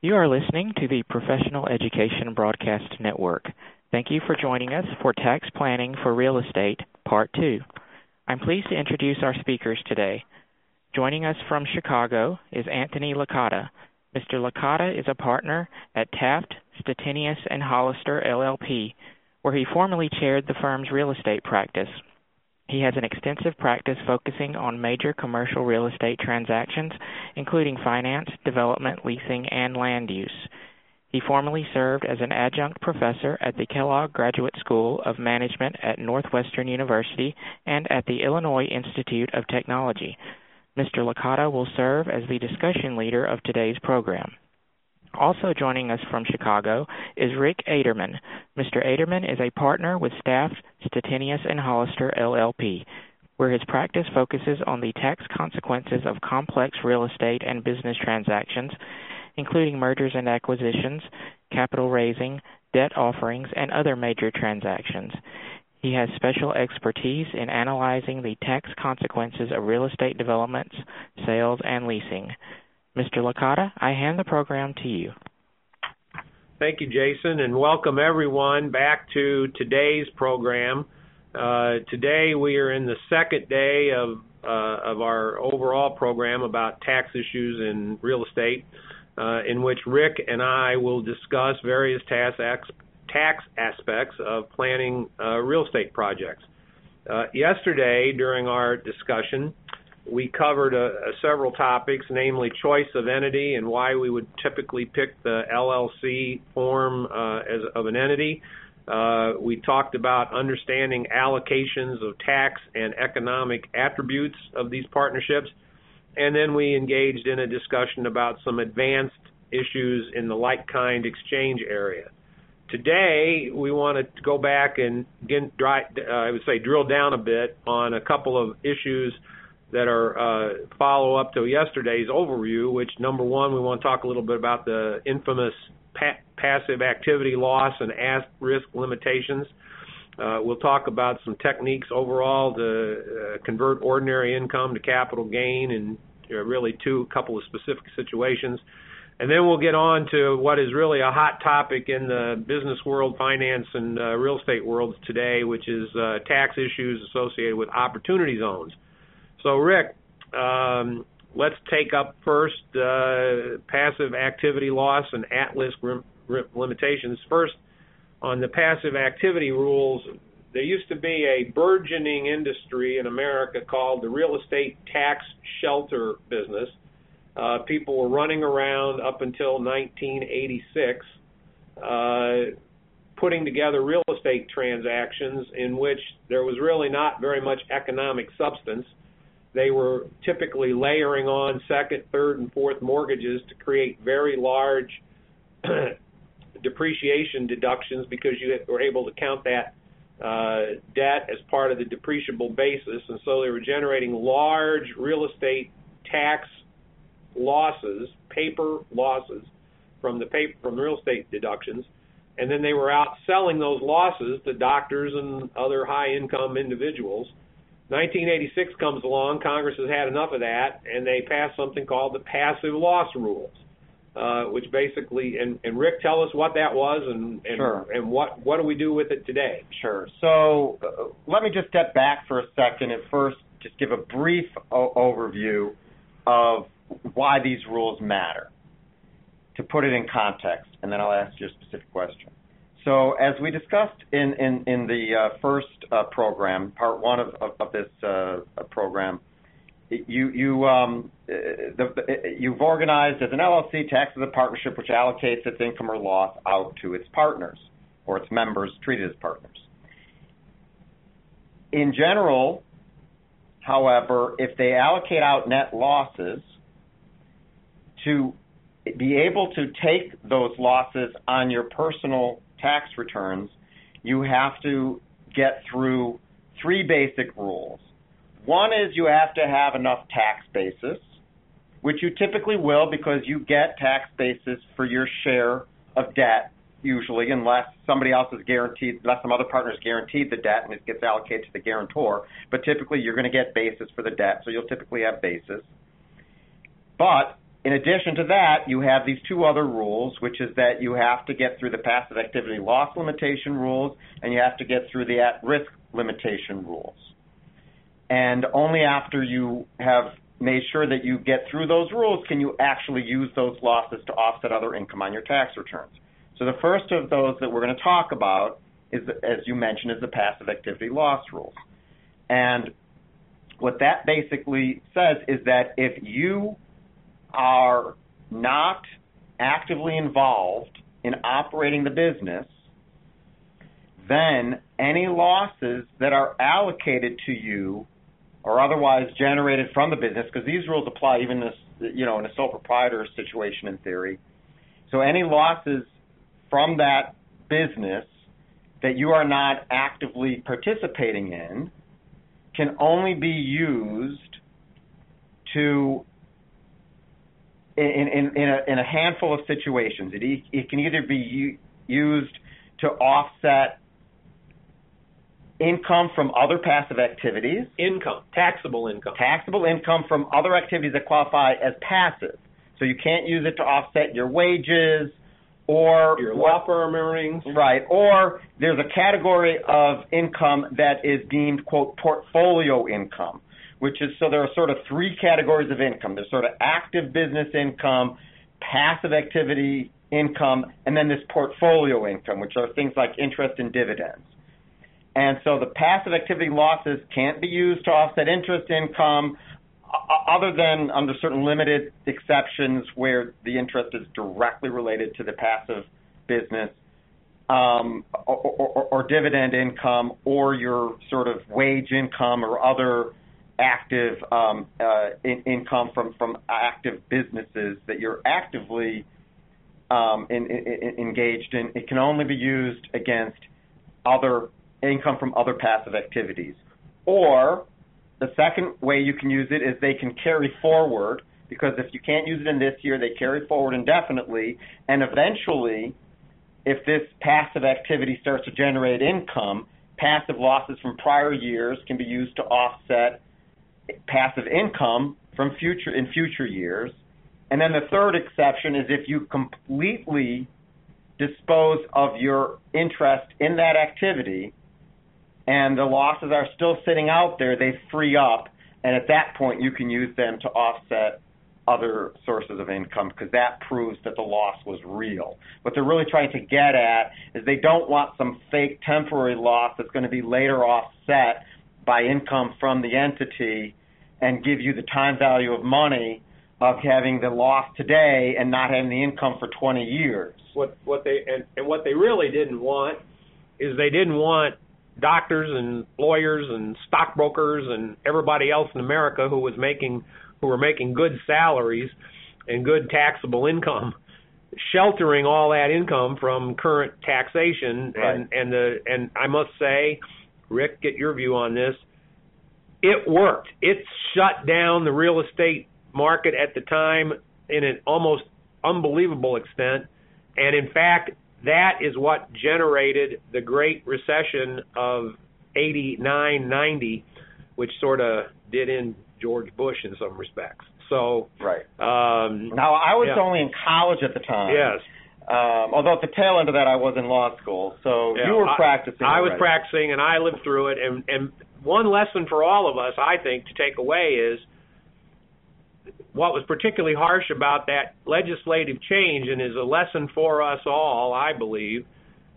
You are listening to the Professional Education Broadcast Network. Thank you for joining us for Tax Planning for Real Estate, Part 2. I'm pleased to introduce our speakers today. Joining us from Chicago is Anthony Licata. Mr. Licata is a partner at Taft, Stettinius & Hollister, LLP, where he formerly chaired the firm's real estate practice. He has an extensive practice focusing on major commercial real estate transactions, including finance, development, leasing, and land use. He formerly served as an adjunct professor at the Kellogg Graduate School of Management at Northwestern University and at the Illinois Institute of Technology. Mr. Licata will serve as the discussion leader of today's program. Also joining us from Chicago is Rick Aderman. Mr. Aderman is a partner with staff Stettinius & Hollister, LLP, where his practice focuses on the tax consequences of complex real estate and business transactions, including mergers and acquisitions, capital raising, debt offerings, and other major transactions. He has special expertise in analyzing the tax consequences of real estate developments, sales, and leasing. Mr. Licata, I hand the program to you. Thank you, Jason, and welcome everyone back to today's program. Today we are in the second day of our overall program about tax issues in real estate, in which Rick and I will discuss various tax aspects of planning real estate projects. Yesterday, during our discussion, we covered several topics, namely choice of entity and why we would typically pick the LLC form of an entity. We talked about understanding allocations of tax and economic attributes of these partnerships, and then we engaged in a discussion about some advanced issues in the like-kind exchange area. Today, we want to go back and, drill down a bit on a couple of issues that are follow-up to yesterday's overview, which, number one, we want to talk a little bit about the infamous passive activity loss and risk limitations. We'll talk about some techniques overall to convert ordinary income to capital gain in really a couple of specific situations. And then we'll get on to what is really a hot topic in the business world, finance, and real estate worlds today, which is tax issues associated with opportunity zones. So, Rick, let's take up first passive activity loss and at-risk limitations. First, on the passive activity rules, there used to be a burgeoning industry in America called the real estate tax shelter business. People were running around up until 1986 putting together real estate transactions in which there was really not very much economic substance. They were typically layering on second, third, and fourth mortgages to create very large depreciation deductions because you were able to count that debt as part of the depreciable basis. And so they were generating large real estate tax losses, paper losses from real estate deductions. And then they were out selling those losses to doctors and other high-income individuals. 1986 comes along, Congress has had enough of that, and they passed something called the passive loss rules, which basically, and Rick, tell us what that was and Sure. And what do we do with it today? Sure. So let me just step back for a second and first just give a brief overview of why these rules matter, to put it in context, and then I'll ask you a specific question. So as we discussed in the first program, part one of this program, you've organized as an LLC tax as a partnership which allocates its income or loss out to its partners or its members treated as partners. In general, however, if they allocate out net losses, to be able to take those losses on your personal tax returns, you have to get through three basic rules. One is you have to have enough tax basis, which you typically will because you get tax basis for your share of debt, usually, unless somebody else is guaranteed, unless some other partner is guaranteed the debt and it gets allocated to the guarantor. But typically you're going to get basis for the debt, so you'll typically have basis. But in addition to that, you have these two other rules, which is that you have to get through the passive activity loss limitation rules, and you have to get through the at-risk limitation rules. And only after you have made sure that you get through those rules can you actually use those losses to offset other income on your tax returns. So the first of those that we're going to talk about is, as you mentioned, is the passive activity loss rules. And what that basically says is that if you are not actively involved in operating the business, then any losses that are allocated to you or otherwise generated from the business, because these rules apply even in a sole proprietor situation in theory. So any losses from that business that you are not actively participating in can only be used to in a handful of situations. It can either be used to offset income from other passive activities. Taxable income. Taxable income from other activities that qualify as passive. So you can't use it to offset your wages or your law firm earnings. Right. Or there's a category of income that is deemed, quote, portfolio income, which is, so there are sort of three categories of income. There's sort of active business income, passive activity income, and then this portfolio income, which are things like interest and dividends. And so the passive activity losses can't be used to offset interest income other than under certain limited exceptions where the interest is directly related to the passive business or dividend income or your sort of wage income or other active income from active businesses that you're actively engaged in. It can only be used against other income from other passive activities. Or the second way you can use it is they can carry forward, because if you can't use it in this year, they carry forward indefinitely, and eventually, if this passive activity starts to generate income, passive losses from prior years can be used to offset passive income from future years. And then the third exception is if you completely dispose of your interest in that activity and the losses are still sitting out there, they free up, and at that point you can use them to offset other sources of income, because that proves that the loss was real. What they're really trying to get at is they don't want some fake temporary loss that's going to be later offset by income from the entity and give you the time value of money of having the loss today and not having the income for 20 years. What they really didn't want is they didn't want doctors and lawyers and stockbrokers and everybody else in America who were making good salaries and good taxable income, sheltering all that income from current taxation. Right. And I must say, Rick, get your view on this. It worked. It shut down the real estate market at the time in an almost unbelievable extent. And in fact, that is what generated the Great Recession of 89, 90, which sort of did in George Bush in some respects. So, right. Now, I was only in college at the time. Yes. Although at the tail end of that, I was in law school. So you were practicing. I was practicing, and I lived through it. And one lesson for all of us, I think, to take away is what was particularly harsh about that legislative change, and is a lesson for us all, I believe.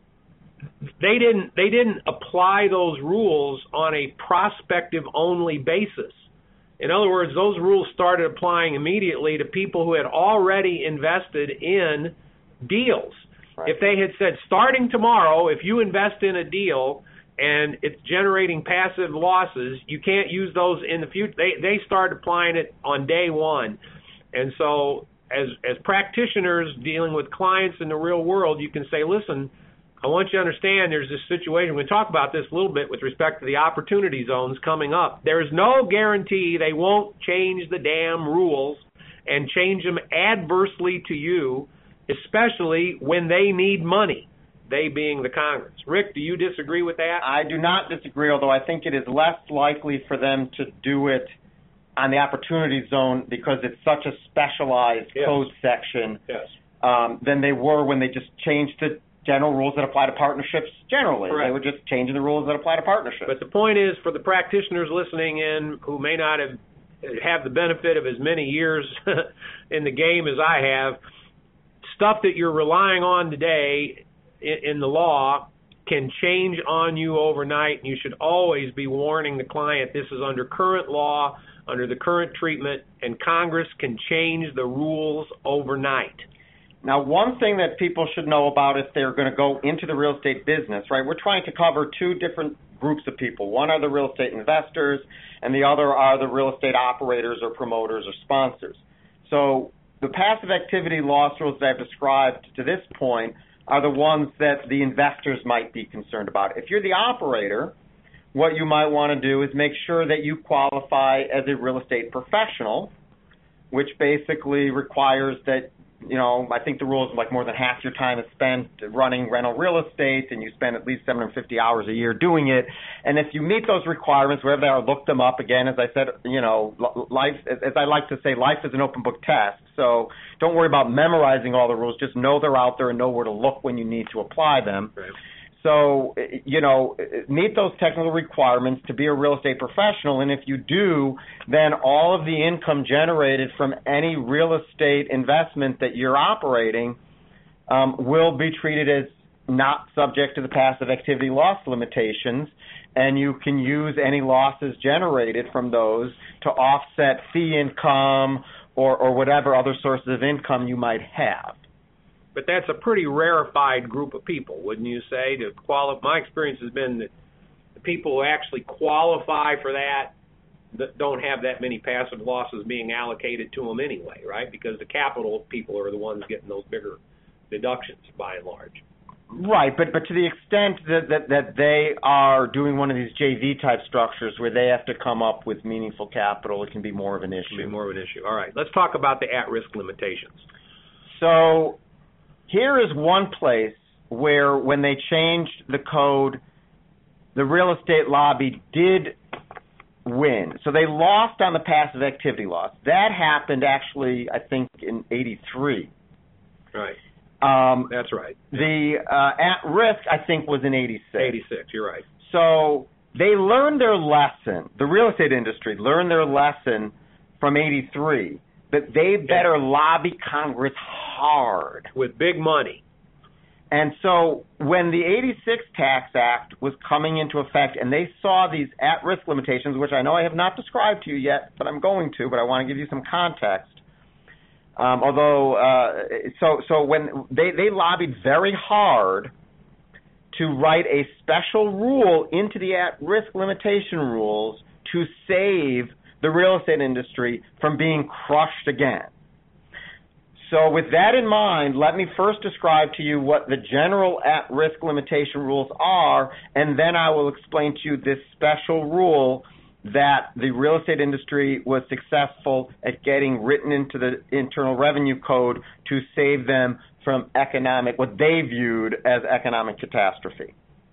They didn't apply those rules on a prospective only basis. In other words, those rules started applying immediately to people who had already invested in deals. Right. If they had said, starting tomorrow, if you invest in a deal and it's generating passive losses, you can't use those in the future. They started applying it on day one. And so as practitioners dealing with clients in the real world, you can say, listen, I want you to understand there's this situation. We're going to talk about this a little bit with respect to the opportunity zones coming up. There's no guarantee they won't change the damn rules and change them adversely to you, especially when they need money, they being the Congress. Rick, do you disagree with that? I do not disagree, although I think it is less likely for them to do it on the opportunity zone because it's such a specialized code section than they were when they just changed the general rules that apply to partnerships generally. Correct. They were just changing the rules that apply to partnerships. But the point is, for the practitioners listening in who may not have the benefit of as many years in the game as I have, stuff that you're relying on today in the law can change on you overnight, and you should always be warning the client this is under current law, under the current treatment, and Congress can change the rules overnight. Now, one thing that people should know about if they're going to go into the real estate business, right, we're trying to cover two different groups of people. One are the real estate investors, and the other are the real estate operators or promoters or sponsors. So the passive activity loss rules that I've described to this point are the ones that the investors might be concerned about. If you're the operator, what you might want to do is make sure that you qualify as a real estate professional, which basically requires that, I think the rule is like more than half your time is spent running rental real estate, and you spend at least 750 hours a year doing it. And if you meet those requirements, wherever they are, look them up. Again, as I said, life, as I like to say, life is an open book test. So don't worry about memorizing all the rules. Just know they're out there and know where to look when you need to apply them. Right. So, meet those technical requirements to be a real estate professional, and if you do, then all of the income generated from any real estate investment that you're operating will be treated as not subject to the passive activity loss limitations, and you can use any losses generated from those to offset fee income or whatever other sources of income you might have. But that's a pretty rarefied group of people, wouldn't you say? My experience has been that the people who actually qualify for that don't have that many passive losses being allocated to them anyway, right? Because the capital people are the ones getting those bigger deductions by and large. Right, but to the extent that they are doing one of these JV-type structures where they have to come up with meaningful capital, it can be more of an issue. All right, let's talk about the at-risk limitations. So here is one place where when they changed the code, the real estate lobby did win. So they lost on the passive activity loss. That happened actually, I think, in 83. Right. That's right. The at-risk, I think, was in 86. 86, you're right. So they learned their lesson. The real estate industry learned their lesson from 83. That they better lobby Congress hard. With big money. And so when the 86 Tax Act was coming into effect and they saw these at-risk limitations, which I know I have not described to you yet, but I'm going to, but I want to give you some context. So when they lobbied very hard to write a special rule into the at-risk limitation rules to save the real estate industry from being crushed again. So with that in mind, let me first describe to you what the general at-risk limitation rules are, and then I will explain to you this special rule that the real estate industry was successful at getting written into the Internal Revenue Code to save them from what they viewed as economic catastrophe.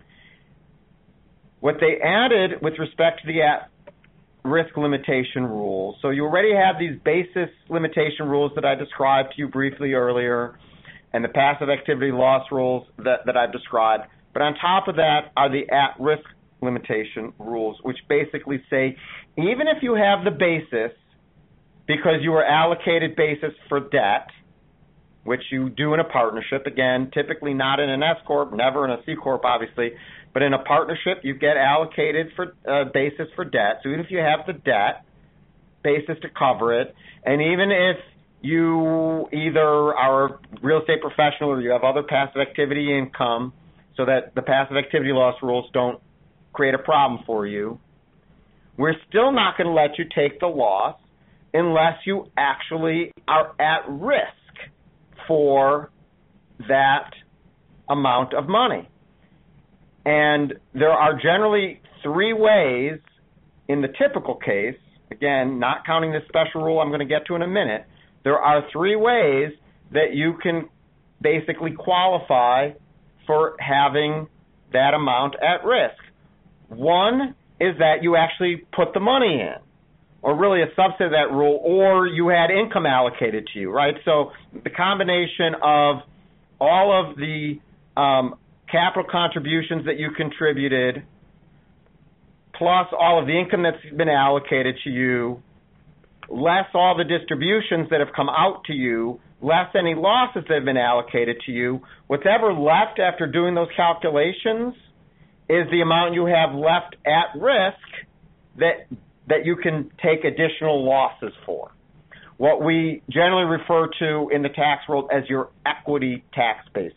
What they added with respect to the at-risk limitation rules, so you already have these basis limitation rules that I described to you briefly earlier, and the passive activity loss rules that I've described, but on top of that are the at-risk limitation rules, which basically say even if you have the basis because you were allocated basis for debt, which you do in a partnership, again, typically not in an S-Corp, never in a C-Corp, obviously, but in a partnership, you get allocated for basis for debt. So even if you have the debt basis to cover it, and even if you either are a real estate professional or you have other passive activity income so that the passive activity loss rules don't create a problem for you, we're still not going to let you take the loss unless you actually are at risk for that amount of money. And there are generally three ways in the typical case, again, not counting this special rule I'm going to get to in a minute, there are three ways that you can basically qualify for having that amount at risk. One is that you actually put the money in, or really a subset of that rule, or you had income allocated to you, right? So the combination of all of the capital contributions that you contributed, plus all of the income that's been allocated to you, less all the distributions that have come out to you, less any losses that have been allocated to you, what's ever left after doing those calculations is the amount you have left at risk that you can take additional losses for. What we generally refer to in the tax world as your equity tax basis.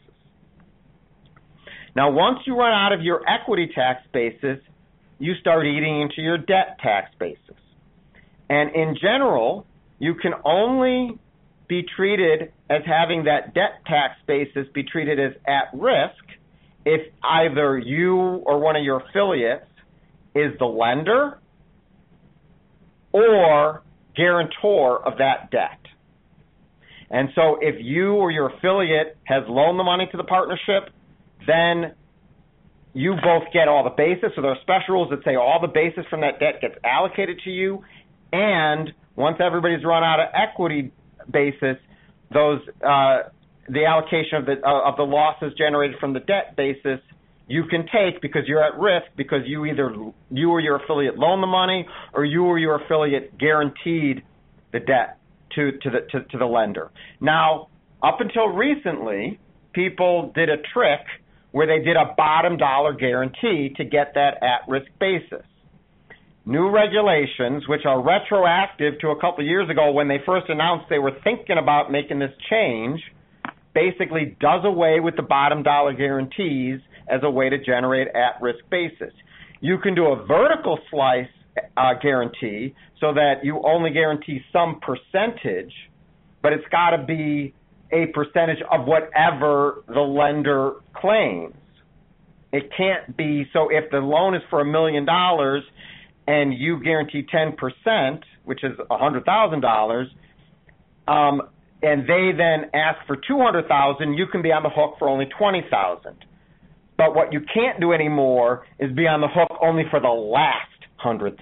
Now, once you run out of your equity tax basis, you start eating into your debt tax basis. And in general, you can only be treated as having that debt tax basis be treated as at risk if either you or one of your affiliates is the lender or guarantor of that debt. And so if you or your affiliate has loaned the money to the partnership, then you both get all the basis. So there are special rules that say all the basis from that debt gets allocated to you, and once everybody's run out of equity basis, those the allocation of the losses generated from the debt basis you can take because you're at risk because you or your affiliate loaned the money or you or your affiliate guaranteed the debt to the lender. Now, up until recently, people did a trick where they did a bottom dollar guarantee to get that at-risk basis. New regulations, which are retroactive to a couple of years ago when they first announced they were thinking about making this change, basically does away with the bottom dollar guarantees as a way to generate at-risk basis. You can do a vertical slice guarantee so that you only guarantee some percentage, but it's got to be a percentage of whatever the lender claims. It can't be, so if the loan is for $1 million and you guarantee 10%, which is $100,000, and they then ask for $200,000, you can be on the hook for only $20,000. But what you can't do anymore is be on the hook only for the last $100,000.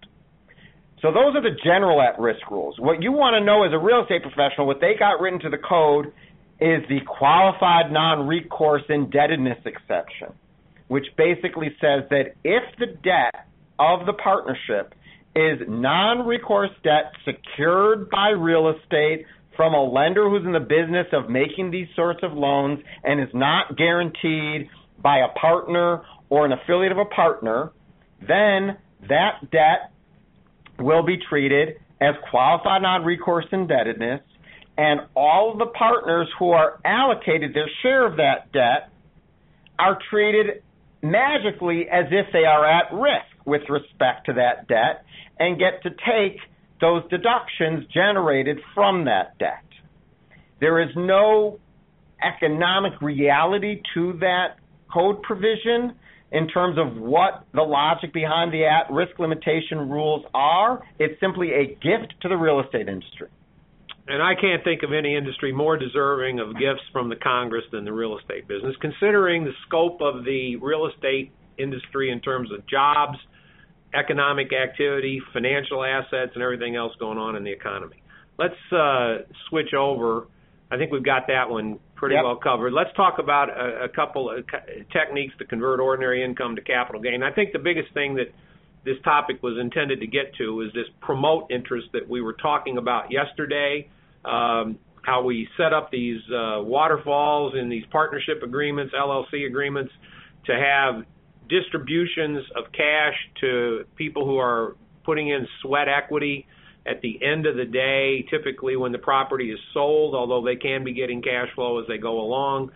So those are the general at-risk rules. What you want to know as a real estate professional, what they got written to the code is the qualified non-recourse indebtedness exception, which basically says that if the debt of the partnership is non-recourse debt secured by real estate from a lender who's in the business of making these sorts of loans and is not guaranteed by a partner or an affiliate of a partner, then that debt will be treated as qualified non-recourse indebtedness, and all of the partners who are allocated their share of that debt are treated magically as if they are at risk with respect to that debt and get to take those deductions generated from that debt. There is no economic reality to that code provision in terms of what the logic behind the at-risk limitation rules are. It's simply a gift to the real estate industry. And I can't think of any industry more deserving of gifts from the Congress than the real estate business, considering the scope of the real estate industry in terms of jobs, economic activity, financial assets, and everything else going on in the economy. Let's switch over. I think we've got that one pretty well covered. Let's talk about a couple of techniques to convert ordinary income to capital gain. I think the biggest thing that this topic was intended to get to is this promote interest that we were talking about yesterday, how we set up these waterfalls in these partnership agreements, LLC agreements, to have distributions of cash to people who are putting in sweat equity at the end of the day, typically when the property is sold, although they can be getting cash flow as they go along.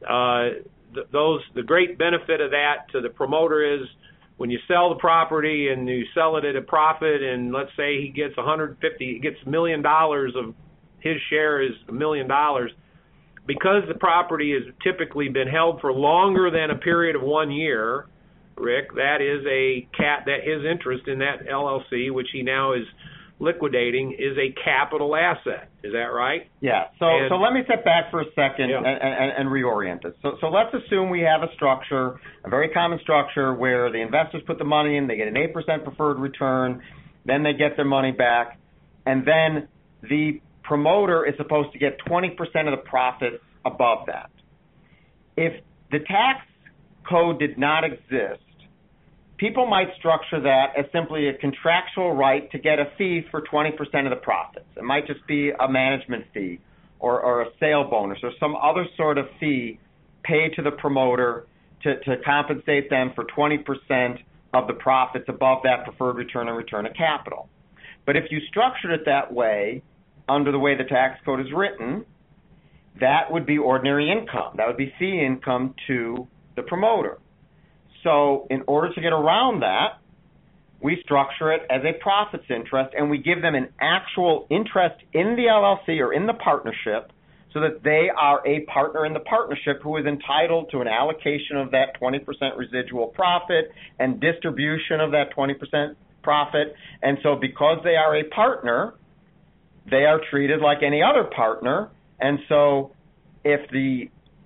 The great benefit of that to the promoter is when you sell the property and you sell it at a profit, and let's say he gets $1 million of his share is $1 million, because the property has typically been held for longer than a period of 1 year, Rick, that is that his interest in that LLC, which he now is liquidating, is a capital asset. Is that right? Yeah. So let me step back for a second and reorient it. So let's assume we have a structure, a very common structure, where the investors put the money in, they get an 8% preferred return, then they get their money back, and then the promoter is supposed to get 20% of the profits above that. If the tax code did not exist, people might structure that as simply a contractual right to get a fee for 20% of the profits. It might just be a management fee or a sale bonus or some other sort of fee paid to the promoter to compensate them for 20% of the profits above that preferred return on return of capital. But if you structured it that way, under the way the tax code is written, that would be ordinary income. That would be fee income to the promoter. So in order to get around that, we structure it as a profits interest, and we give them an actual interest in the LLC or in the partnership so that they are a partner in the partnership who is entitled to an allocation of that 20% residual profit and distribution of that 20% profit. And so because they are a partner, they are treated like any other partner. And so if they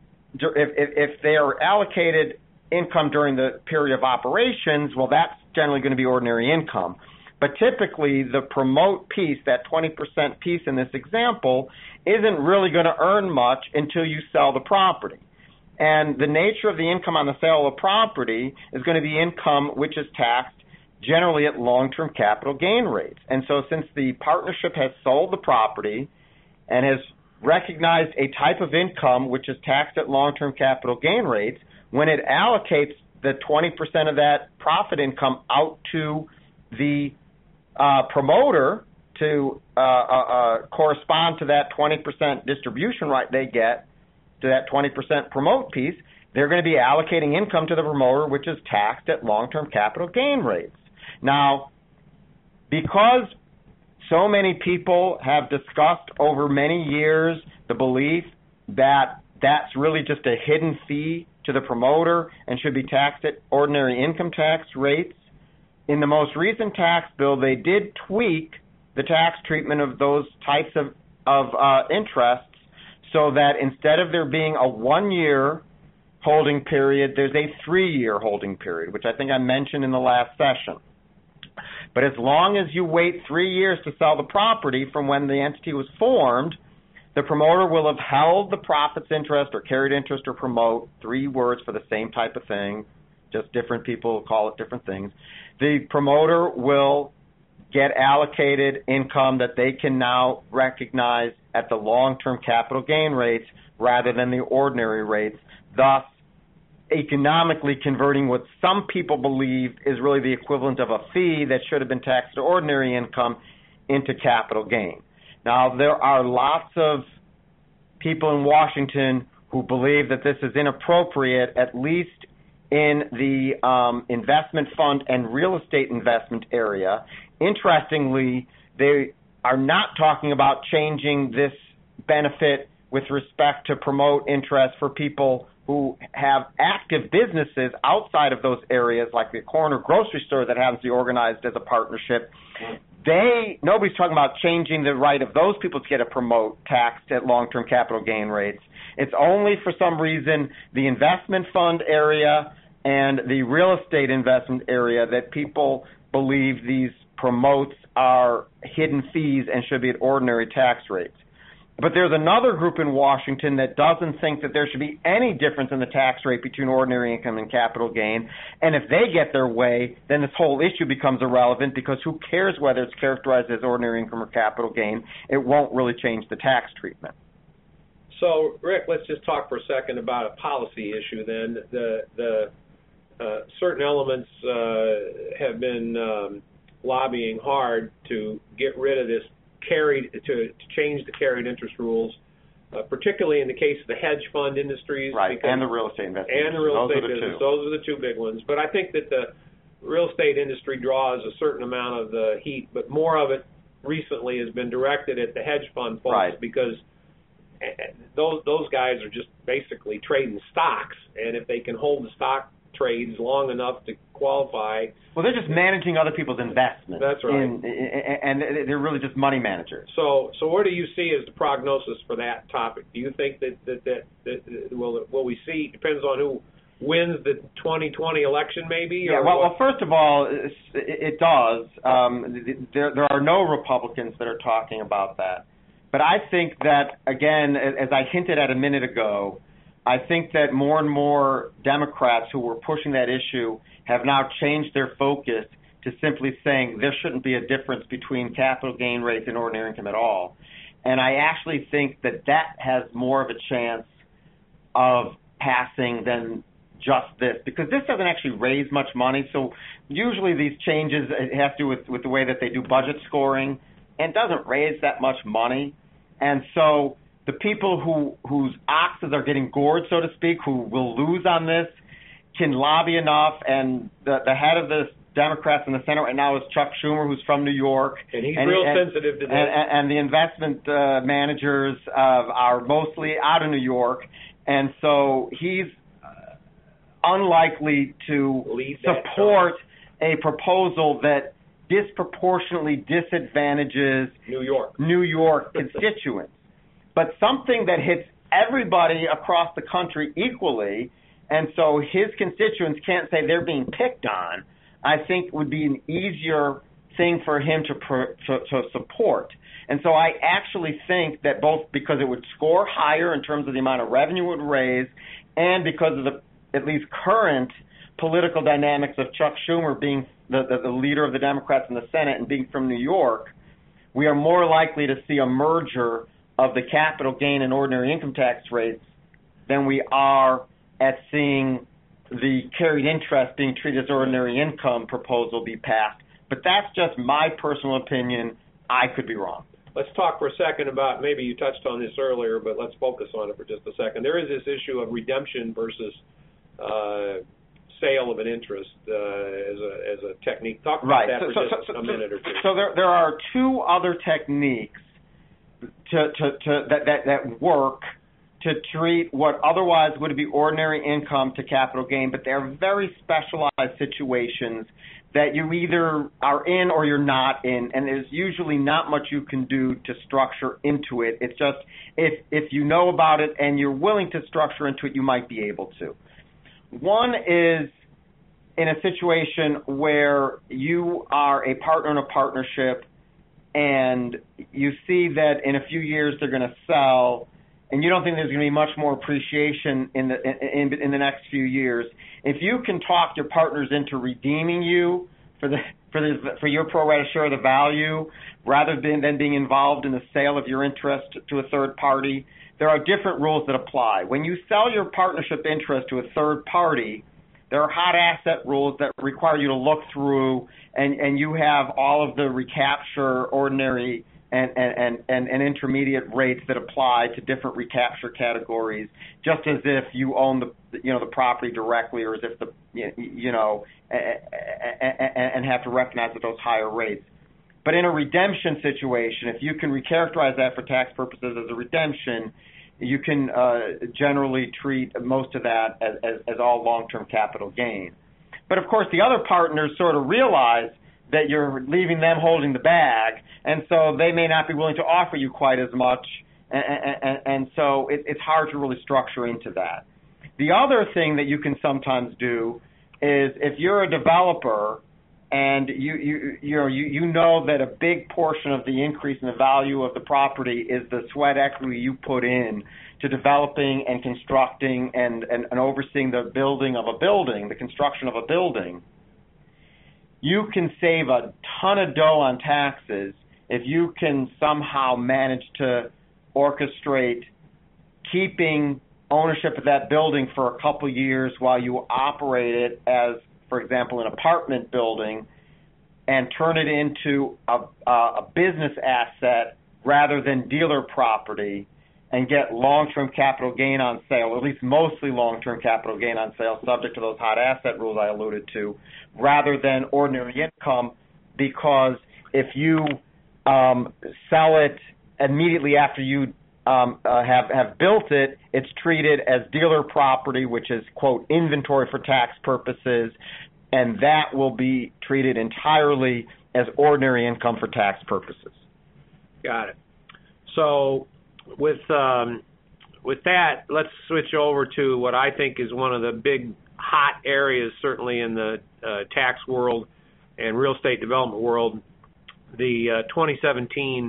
are allocated income during the period of operations, well, that's generally going to be ordinary income. But typically, the promote piece, that 20% piece in this example, isn't really going to earn much until you sell the property. And the nature of the income on the sale of property is going to be income which is taxed generally at long-term capital gain rates. And so since the partnership has sold the property and has recognized a type of income which is taxed at long-term capital gain rates, when it allocates the 20% of that profit income out to the promoter to correspond to that 20% distribution right they get, to that 20% promote piece, they're going to be allocating income to the promoter, which is taxed at long-term capital gain rates. Now, because so many people have discussed over many years the belief that that's really just a hidden fee to the promoter and should be taxed at ordinary income tax rates, in the most recent tax bill, they did tweak the tax treatment of those types of interests so that instead of there being a 1-year holding period, there's a 3-year holding period, which I think I mentioned in the last session. But as long as you wait 3 years to sell the property from when the entity was formed, the promoter will have held the profits interest or carried interest or promote, 3 words for the same type of thing, just different people call it different things. The promoter will get allocated income that they can now recognize at the long-term capital gain rates rather than the ordinary rates, thus economically converting what some people believe is really the equivalent of a fee that should have been taxed to ordinary income into capital gain. Now, there are lots of people in Washington who believe that this is inappropriate, at least in the investment fund and real estate investment area. Interestingly, they are not talking about changing this benefit with respect to promote interest for people who have active businesses outside of those areas, like the corner grocery store that happens to be organized as a partnership. Nobody's talking about changing the right of those people to get a promote taxed at long-term capital gain rates. It's only for some reason the investment fund area and the real estate investment area that people believe these promotes are hidden fees and should be at ordinary tax rates. But there's another group in Washington that doesn't think that there should be any difference in the tax rate between ordinary income and capital gain. And if they get their way, then this whole issue becomes irrelevant because who cares whether it's characterized as ordinary income or capital gain? It won't really change the tax treatment. So, Rick, let's just talk for a second about a policy issue then. The certain elements have been lobbying hard to get rid of this to change the carried interest rules, particularly in the case of the hedge fund industries. Right, and the real estate investment. And the real estate business. Those are the two big ones. But I think that the real estate industry draws a certain amount of the heat, but more of it recently has been directed at the hedge fund folks, right, because those guys are just basically trading stocks, and if they can hold the stock trades long enough to qualify. Well, they're just managing other people's investments. That's right. And they're really just money managers. So what do you see as the prognosis for that topic? Do you think that will we see, depends on wins the 2020 election, maybe? Yeah, well, first of all, it does. There are no Republicans that are talking about that. But I think that, again, as I hinted at a minute ago, I think that more and more Democrats who were pushing that issue have now changed their focus to simply saying there shouldn't be a difference between capital gain rates and ordinary income at all. And I actually think that has more of a chance of passing than just this, because this doesn't actually raise much money. So usually these changes have to do with the way that they do budget scoring, and doesn't raise that much money. And so the people whose oxes are getting gored, so to speak, who will lose on this, can lobby enough. And the head of the Democrats in the Senate right now is Chuck Schumer, who's from New York. And he's real sensitive to this. And the investment managers are mostly out of New York. And so he's unlikely to support a proposal that disproportionately disadvantages New York constituents. But something that hits everybody across the country equally, and so his constituents can't say they're being picked on, I think would be an easier thing for him to support. And so I actually think that both because it would score higher in terms of the amount of revenue it would raise, and because of the at least current political dynamics of Chuck Schumer being the leader of the Democrats in the Senate and being from New York, we are more likely to see a merger of the capital gain and ordinary income tax rates than we are at seeing the carried interest being treated as ordinary income proposal be passed. But that's just my personal opinion. I could be wrong. Let's talk for a second about, maybe you touched on this earlier, but let's focus on it for just a second. There is this issue of redemption versus sale of an interest as a technique. Talk about that for just a minute or two. So there are two other techniques that work to treat what otherwise would be ordinary income to capital gain, but they're very specialized situations that you either are in or you're not in, and there's usually not much you can do to structure into it. It's just if you know about it and you're willing to structure into it, you might be able to. One is in a situation where you are a partner in a partnership and you see that in a few years they're going to sell, and you don't think there's going to be much more appreciation in the next few years. If you can talk your partners into redeeming you for your pro rata share of the value, rather than being involved in the sale of your interest to a third party, there are different rules that apply. When you sell your partnership interest to a third party, there are hot asset rules that require you to look through, and you have all of the recapture, ordinary, and intermediate rates that apply to different recapture categories, just as if you own the property directly, or as if and have to recognize at those higher rates. But in a redemption situation, if you can recharacterize that for tax purposes as a redemption, you can generally treat most of that as all long-term capital gain. But of course, the other partners sort of realize that you're leaving them holding the bag, and so they may not be willing to offer you quite as much, and so it's hard to really structure into that. The other thing that you can sometimes do is, if you're a developer and you know that a big portion of the increase in the value of the property is the sweat equity you put in to developing and constructing and overseeing the building of a building, the construction of a building, you can save a ton of dough on taxes if you can somehow manage to orchestrate keeping ownership of that building for a couple years while you operate it as, for example, an apartment building, and turn it into a business asset rather than dealer property, and get long-term capital gain on sale, or at least mostly long-term capital gain on sale, subject to those hot asset rules I alluded to, rather than ordinary income, because if you sell it immediately after you have built it, it's treated as dealer property, which is, quote, inventory for tax purposes, and that will be treated entirely as ordinary income for tax purposes. Got it. So with with that, let's switch over to what I think is one of the big hot areas, certainly in the tax world and real estate development world. The 2017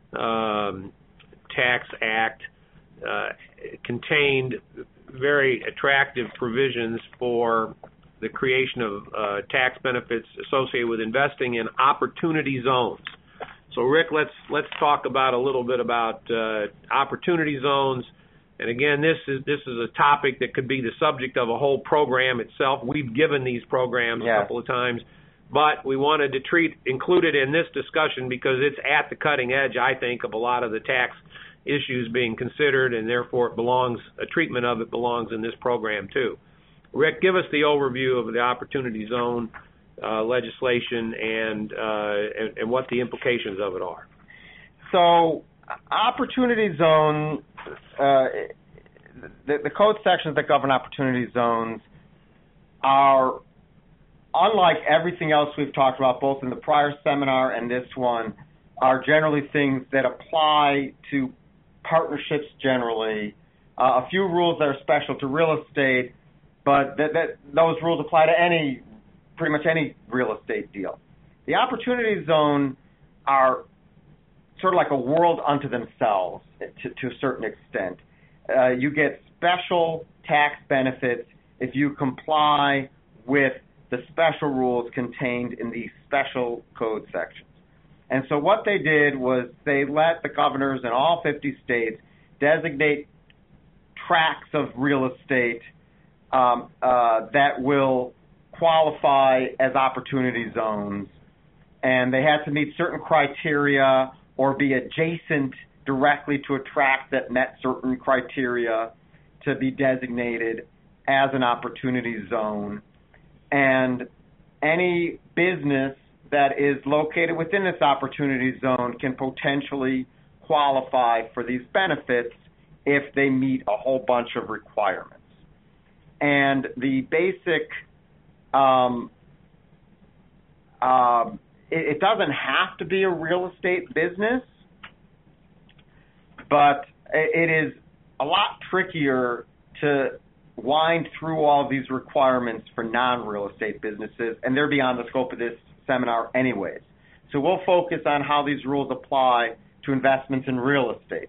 Tax Act contained very attractive provisions for the creation of tax benefits associated with investing in opportunity zones. So, Rick, let's talk about a little bit about opportunity zones. And again, this is a topic that could be the subject of a whole program itself. We've given these programs a couple of times, but we wanted to include it in this discussion because it's at the cutting edge, I think, of a lot of the tax issues being considered, and therefore a treatment of it belongs in this program too. Rick, give us the overview of the opportunity zone legislation and what the implications of it are. So, opportunity zone, the code sections that govern opportunity zones are, unlike everything else we've talked about, both in the prior seminar and this one, are generally things that apply to partnerships generally. A few rules that are special to real estate, but those rules apply to pretty much any real estate deal. The opportunity zone are sort of like a world unto themselves to a certain extent. You get special tax benefits if you comply with the special rules contained in these special code sections. And so what they did was they let the governors in all 50 states designate tracts of real estate that will qualify as opportunity zones. And they had to meet certain criteria or be adjacent directly to a tract that met certain criteria to be designated as an opportunity zone. And any business that is located within this opportunity zone can potentially qualify for these benefits if they meet a whole bunch of requirements. And the basic, it doesn't have to be a real estate business, but it is a lot trickier to wind through all of these requirements for non-real estate businesses, and they're beyond the scope of this seminar anyways. So we'll focus on how these rules apply to investments in real estate.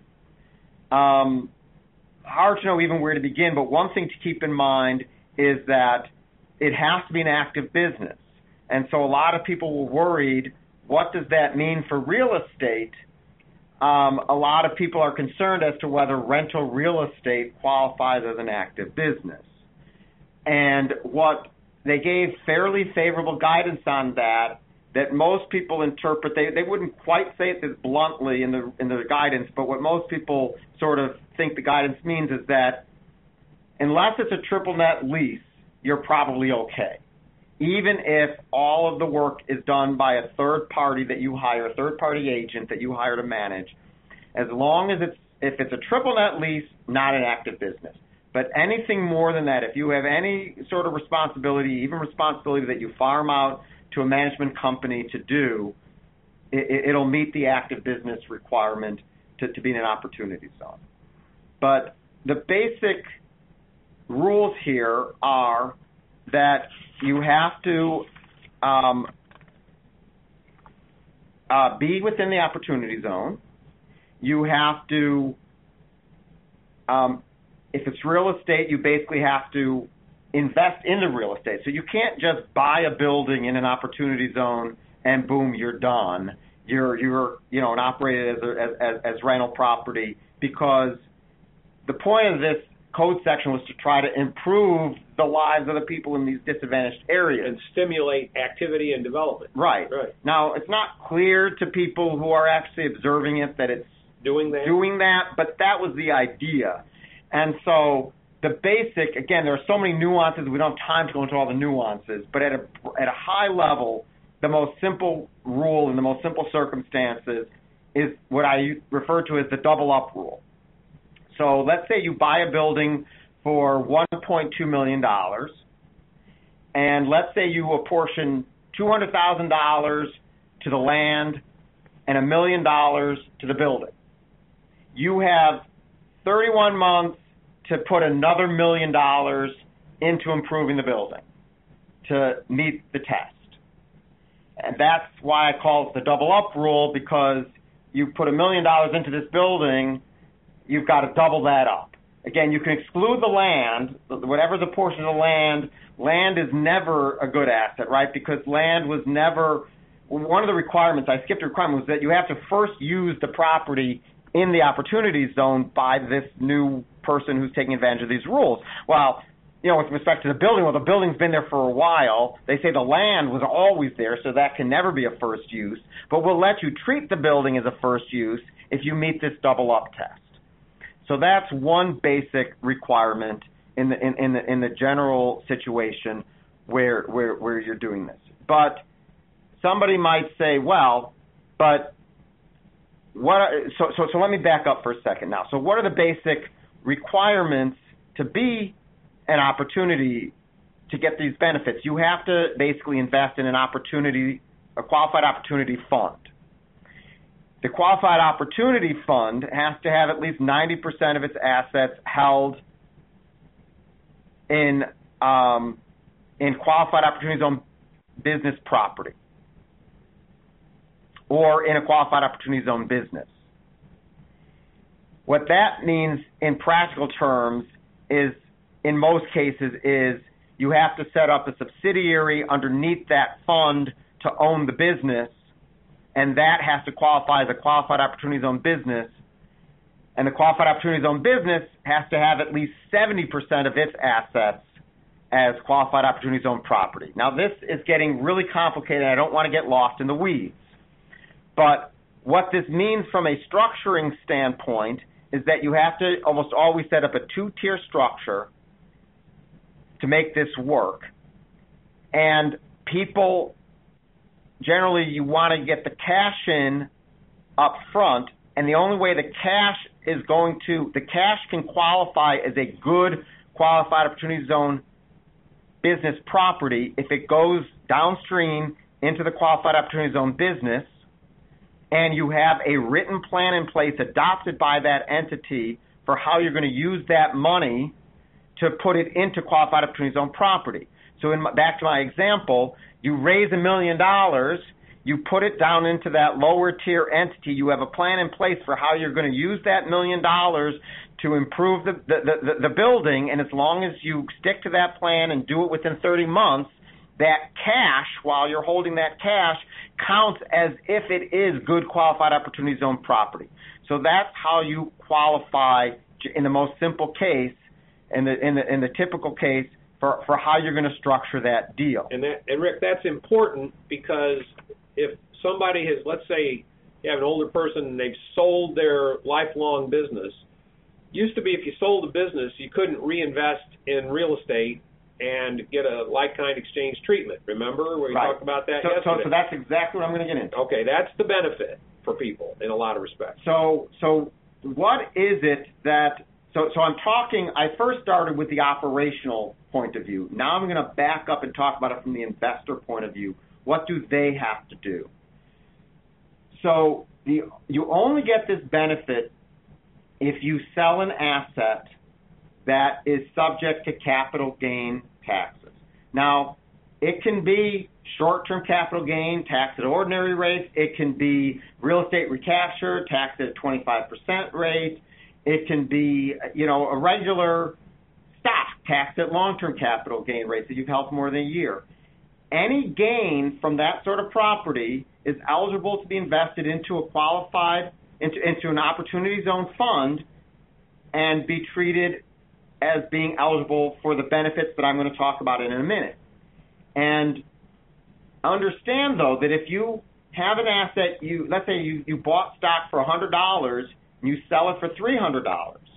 Hard to know even where to begin, but one thing to keep in mind is that it has to be an active business. And so a lot of people were worried, what does that mean for real estate? A lot of people are concerned as to whether rental real estate qualifies as an active business. And what they gave fairly favorable guidance on that most people interpret, they wouldn't quite say it this bluntly in the guidance, but what most people sort of think the guidance means is that unless it's a triple net lease, you're probably okay. Even if all of the work is done by a third party that you hire, a third party agent that you hire to manage, as long as if it's a triple net lease, not an active business. But anything more than that, if you have any sort of responsibility, even responsibility that you farm out to a management company to do, it'll meet the active business requirement to be in an opportunity zone. But the basic rules here are that you have to be within the opportunity zone. You have to, if it's real estate, you basically have to invest in the real estate. So you can't just buy a building in an opportunity zone and boom, you're done. You're and operated as rental property, because the point of this code section was to try to improve the lives of the people in these disadvantaged areas. And stimulate activity and development. Right. Now, it's not clear to people who are actually observing it that it's doing that, but that was the idea. And so the basic, again, there are so many nuances, we don't have time to go into all the nuances, but at a high level, the most simple rule in the most simple circumstances is what I refer to as the double up rule. So let's say you buy a building for $1.2 million, and let's say you apportion $200,000 to the land and $1 million to the building. You have 31 months to put another $1 million into improving the building to meet the test. And that's why I call it the double up rule, because you put $1 million into this building, you've got to double that up. Again, you can exclude the land, whatever's a portion of the land. Land is never a good asset, right? Because land was never, one of the requirements, I skipped a requirement, was that you have to first use the property in the opportunity zone by this new person who's taking advantage of these rules. Well, with respect to the building, well, the building's been there for a while. They say the land was always there, so that can never be a first use. But we'll let you treat the building as a first use if you meet this double up test. So that's one basic requirement in the general situation where you're doing this. But somebody might say, well, but what? So let me back up for a second now. So what are the basic requirements to be an opportunity to get these benefits? You have to basically invest in a qualified opportunity fund. The qualified opportunity fund has to have at least 90% of its assets held in qualified opportunity zone business property or in a qualified opportunity zone business. What that means in practical terms is, in most cases, is you have to set up a subsidiary underneath that fund to own the business, and that has to qualify as a qualified opportunity zone business. And the qualified opportunity zone business has to have at least 70% of its assets as qualified opportunity zone property. Now, this is getting really complicated. I don't want to get lost in the weeds. But what this means from a structuring standpoint is that you have to almost always set up a two-tier structure to make this work. And people, generally, you want to get the cash in up front, and the only way the cash can qualify as a good qualified opportunity zone business property if it goes downstream into the qualified opportunity zone business, and you have a written plan in place adopted by that entity for how you're going to use that money to put it into qualified opportunity zone property. So back to my example, you raise $1 million, you put it down into that lower tier entity, you have a plan in place for how you're going to use that $1 million to improve the building, and as long as you stick to that plan and do it within 30 months, that cash, while you're holding that cash, counts as if it is good qualified opportunity zone property. So that's how you qualify in the most simple case, in the typical case, for how you're going to structure that deal. And Rick, that's important, because if somebody has, let's say you have an older person and they've sold their lifelong business. Used to be if you sold a business, you couldn't reinvest in real estate and get a like-kind exchange treatment. Remember we talked about that yesterday? So that's exactly what I'm going to get into. Okay, that's the benefit for people in a lot of respects. So what is it that – so I first started with the operational point of view. Now I'm going to back up and talk about it from the investor point of view. What do they have to do? So you only get this benefit if you sell an asset that is subject to capital gain taxes. Now, it can be short-term capital gain, taxed at ordinary rates. It can be real estate recapture, taxed at a 25% rate. It can be, a regular stock, taxed at long-term capital gain rates that you've held for more than a year. Any gain from that sort of property is eligible to be invested into a qualified, into an opportunity zone fund and be treated as being eligible for the benefits that I'm going to talk about in a minute. And understand, though, that if you have an asset, let's say you bought stock for $100 and you sell it for $300,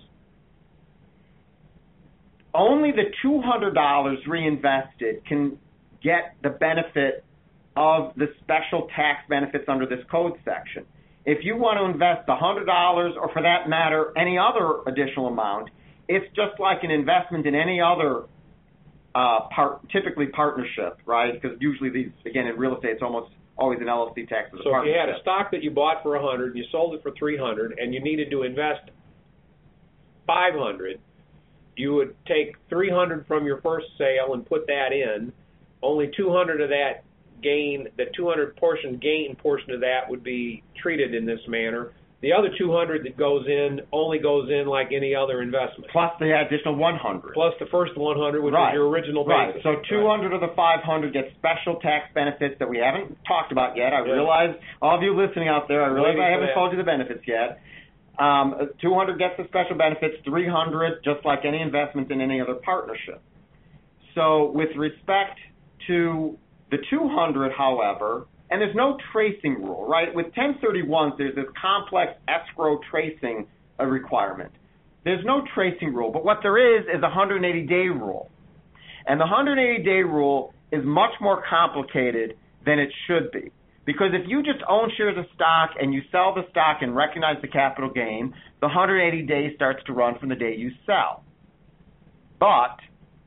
only the $200 reinvested can get the benefit of the special tax benefits under this code section. If you want to invest $100, or for that matter, any other additional amount, it's just like an investment in any other, typically partnership, right? Because usually these, again, in real estate, it's almost always an LLC tax as a partnership. So if you had a stock that you bought for $100, you sold it for $300, and you needed to invest 500, you would take 300 from your first sale and put that in. Only 200 of that gain, the 200 gain portion of that would be treated in this manner. The other 200 that goes in only goes in like any other investment. Plus the additional 100. Plus the first 100, which right. is your original basis. Right. So 200 of the 500 gets special tax benefits that we haven't talked about yet. I realize, all of you listening out there, I realize I haven't told you the benefits yet. 200 gets the special benefits, 300 just like any investment in any other partnership. So with respect to the 200, however, and there's no tracing rule, right? With 1031s, there's this complex escrow tracing requirement. There's no tracing rule, but what there is a 180-day rule. And the 180-day rule is much more complicated than it should be. Because if you just own shares of stock and you sell the stock and recognize the capital gain, the 180 days starts to run from the day you sell. But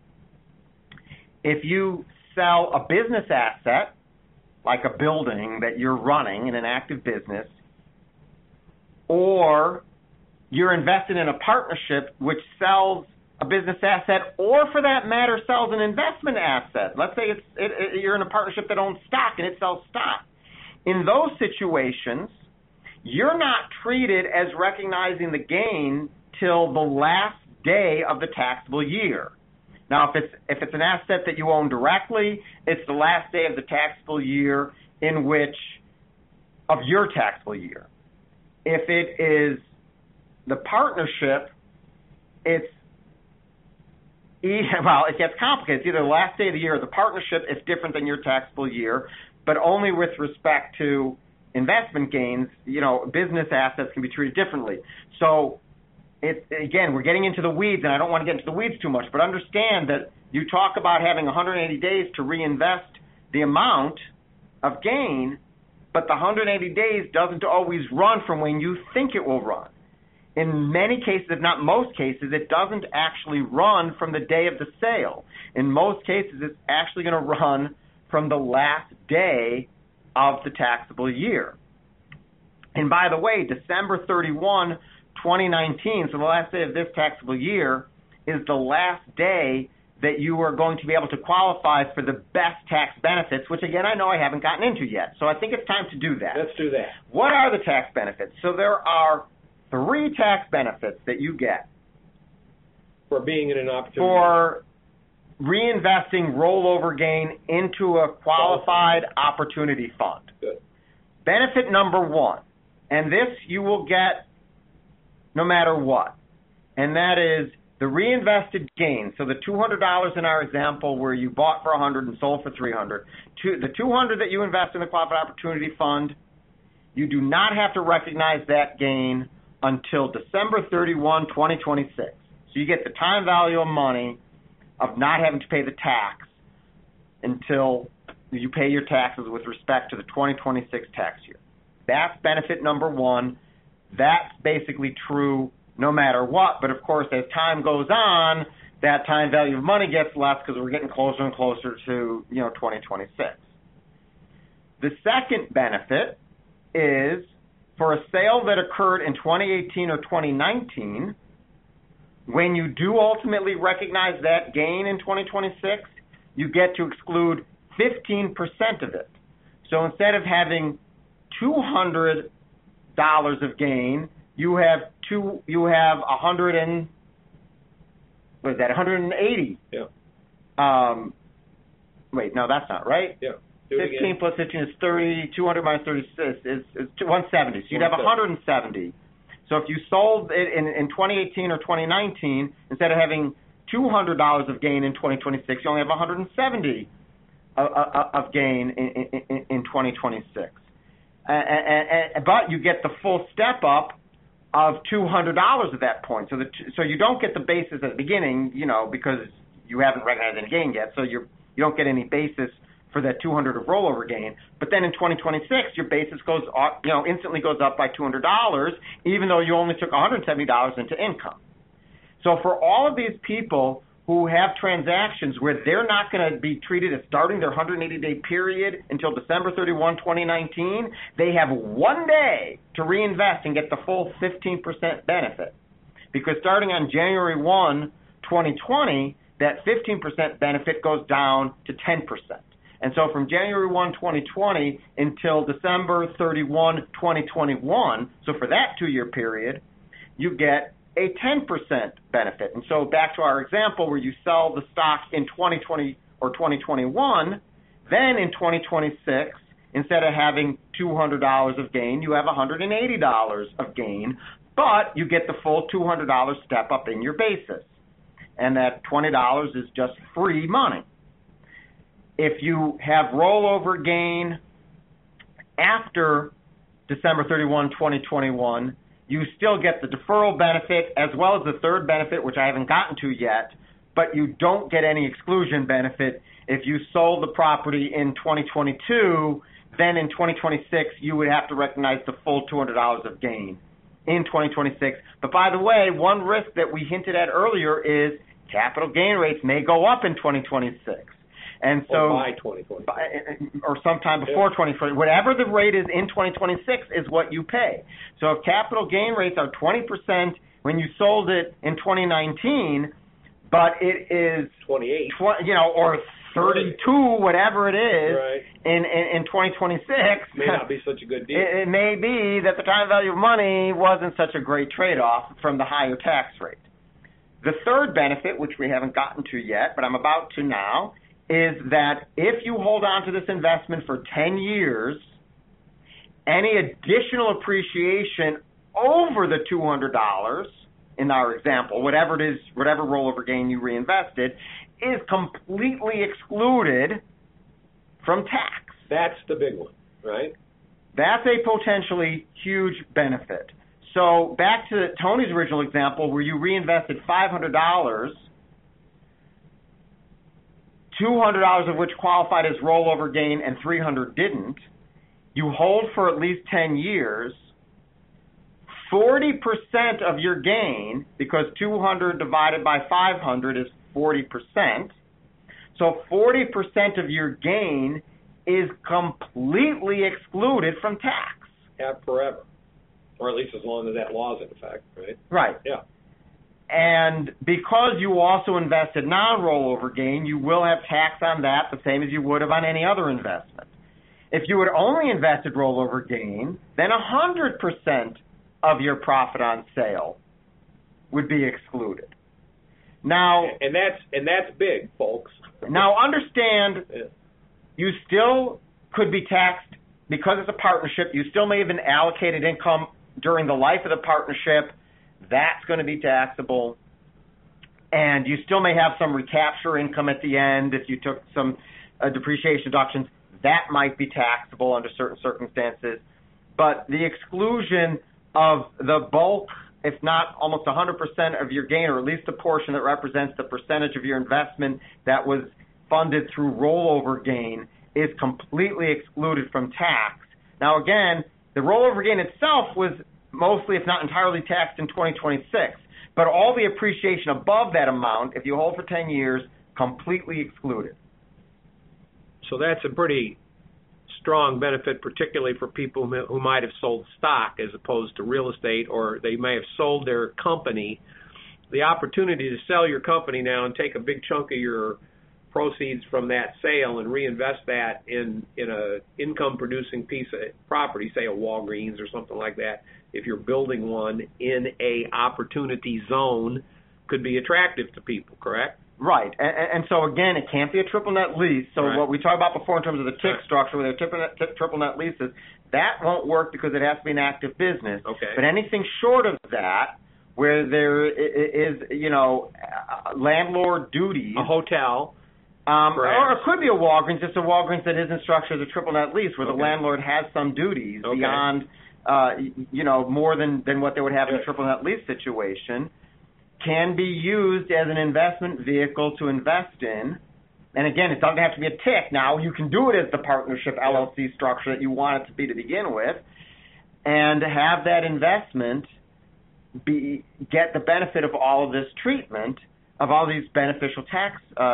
if you sell a business asset, like a building that you're running in an active business, or you're invested in a partnership which sells a business asset, or for that matter sells an investment asset. Let's say you're in a partnership that owns stock and it sells stock. In those situations, you're not treated as recognizing the gain till the last day of the taxable year. Now, if it's an asset that you own directly, it's the last day of the taxable year of your taxable year. If it is the partnership, it gets complicated. It's either the last day of the year or the partnership is different than your taxable year, but only with respect to investment gains, business assets can be treated differently. So, again, we're getting into the weeds, and I don't want to get into the weeds too much, but understand that you talk about having 180 days to reinvest the amount of gain, but the 180 days doesn't always run from when you think it will run. In many cases, if not most cases, it doesn't actually run from the day of the sale. In most cases, it's actually going to run from the last day of the taxable year. And by the way, December 31, 2019, so the last day of this taxable year, is the last day that you are going to be able to qualify for the best tax benefits, which, again, I know I haven't gotten into yet. So I think it's time to do that. Let's do that. What are the tax benefits? So there are 3 tax benefits that you get for being in an opportunity. For reinvesting rollover gain into a qualified opportunity fund. Good. Benefit number 1, and this you will get no matter what, and that is the reinvested gain. So the $200 in our example where you bought for $100 and sold for $300, the $200 that you invest in the Qualified Opportunity Fund, you do not have to recognize that gain until December 31, 2026. So you get the time value of money of not having to pay the tax until you pay your taxes with respect to the 2026 tax year. That's benefit number 1. That's basically true no matter what, but of course as time goes on, that time value of money gets less because we're getting closer and closer to 2026. The second benefit is for a sale that occurred in 2018 or 2019, when you do ultimately recognize that gain in 2026, you get to exclude 15% of it. So instead of having $200 of gain, you have 180. Yeah. Wait, no, that's not right. Yeah. 15 plus 15 is 30. 200 minus 36 is 170. So you'd have 170. So if you sold it in 2018 or 2019, instead of having $200 of gain in 2026, you only have 170 of gain in 2026. But you get the full step up of $200 at that point. So you don't get the basis at the beginning, because you haven't recognized any gain yet. So you don't get any basis for that $200 of rollover gain. But then in 2026, your basis goes up, instantly goes up by $200, even though you only took $170 into income. So for all of these people who have transactions where they're not going to be treated as starting their 180-day period until December 31, 2019, they have 1 day to reinvest and get the full 15% benefit. because starting on January 1, 2020, that 15% benefit goes down to 10%. And so from January 1, 2020 until December 31, 2021, so for that 2-year period, you get a 10% benefit. And so back to our example where you sell the stock in 2020 or 2021, then in 2026, instead of having $200 of gain, you have $180 of gain, but you get the full $200 step up in your basis. And that $20 is just free money. If you have rollover gain after December 31, 2021, you still get the deferral benefit as well as the third benefit, which I haven't gotten to yet, but you don't get any exclusion benefit. If you sold the property in 2022, then in 2026, you would have to recognize the full $200 of gain in 2026. But by the way, one risk that we hinted at earlier is capital gain rates may go up in 2026. And so, or by 2026. Or sometime before 2020. Whatever the rate is in 2026 is what you pay. So if capital gain rates are 20% when you sold it in 2019, but it is 28, or 32, whatever it is, right, in 2026, may not be such a good deal. It may be that the time value of money wasn't such a great trade-off from the higher tax rate. The third benefit, which we haven't gotten to yet, but I'm about to now, is that if you hold on to this investment for 10 years, any additional appreciation over the $200, in our example, whatever it is, whatever rollover gain you reinvested, is completely excluded from tax. That's the big one, right? That's a potentially huge benefit. So back to Tony's original example where you reinvested $500, $200 of which qualified as rollover gain and $300 didn't. You hold for at least 10 years. 40% of your gain, because 200 divided by 500 is 40%. So 40% of your gain is completely excluded from tax. Have forever. Or at least as long as that law is in effect, right? Right. Yeah. And because you also invested non-rollover gain, you will have tax on that the same as you would have on any other investment. If you had only invested rollover gain, then 100% of your profit on sale would be excluded. Now, and that's big, folks. Now understand, you still could be taxed because it's a partnership. You still may have been allocated income during the life of the partnership. That's going to be taxable. And you still may have some recapture income at the end if you took some depreciation deductions. That might be taxable under certain circumstances. But the exclusion of the bulk, if not almost 100% of your gain, or at least a portion that represents the percentage of your investment that was funded through rollover gain, is completely excluded from tax. Now again, the rollover gain itself was mostly, if not entirely, taxed in 2026. But all the appreciation above that amount, if you hold for 10 years, completely excluded. So that's a pretty strong benefit, particularly for people who might have sold stock as opposed to real estate, or they may have sold their company. The opportunity to sell your company now and take a big chunk of your proceeds from that sale and reinvest that in a income-producing piece of property, say a Walgreens or something like that, if you're building one in a opportunity zone, could be attractive to people, correct? Right. And so, again, it can't be a triple net lease. So right. What we talked about before in terms of the TIC structure, where they're triple net leases, that won't work because it has to be an active business. Okay. But anything short of that, where there is, landlord duties. A hotel. Or it could be a Walgreens, just a Walgreens that isn't structured as a triple net lease, where the landlord has some duties beyond, more than what they would have in a triple net lease situation, can be used as an investment vehicle to invest in. And again, it doesn't have to be a TIC. Now, you can do it as the partnership LLC structure that you want it to be to begin with, and have that investment get the benefit of all of this treatment, of all these beneficial tax